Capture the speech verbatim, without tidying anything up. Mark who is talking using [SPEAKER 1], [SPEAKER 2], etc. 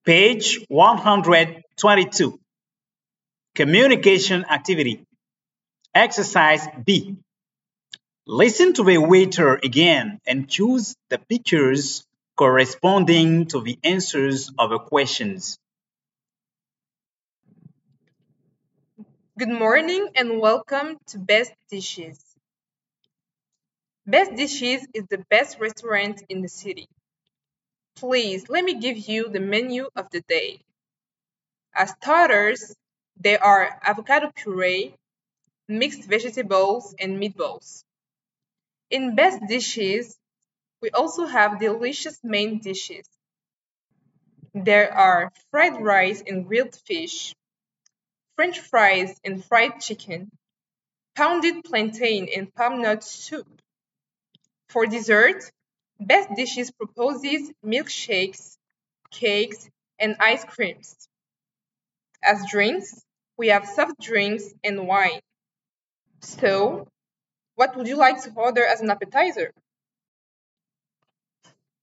[SPEAKER 1] Page one hundred twenty-two. Communication activity. Exercise B. Listen to the waiter again and choose the pictures corresponding to the answers of the questions.
[SPEAKER 2] Good morning and welcome to Best Dishes. Best Dishes is the best restaurant in the city. Please let me give you the menu of the day. As starters, there are avocado puree, mixed vegetables, and meatballs. In Best Dishes, we also have delicious main dishes. There are fried rice and grilled fish, French fries and fried chicken, pounded plantain and palm nut soup. For dessert, Best Dishes proposes milkshakes, cakes, and ice creams. As drinks, we have soft drinks and wine. So, what would you like to order as an appetizer?